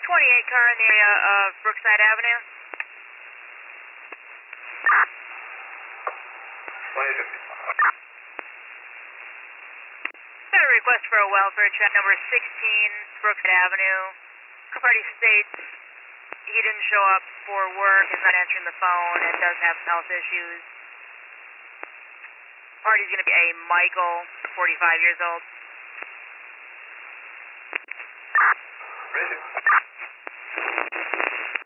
28 car in the area of Brookside Avenue. 2850. Got a request for a welfare check, number 16 Brookside Avenue. Party states he didn't show up for work, is not answering the phone, and does have health issues. Party's going to be a Michael, 45 years old. Raise it.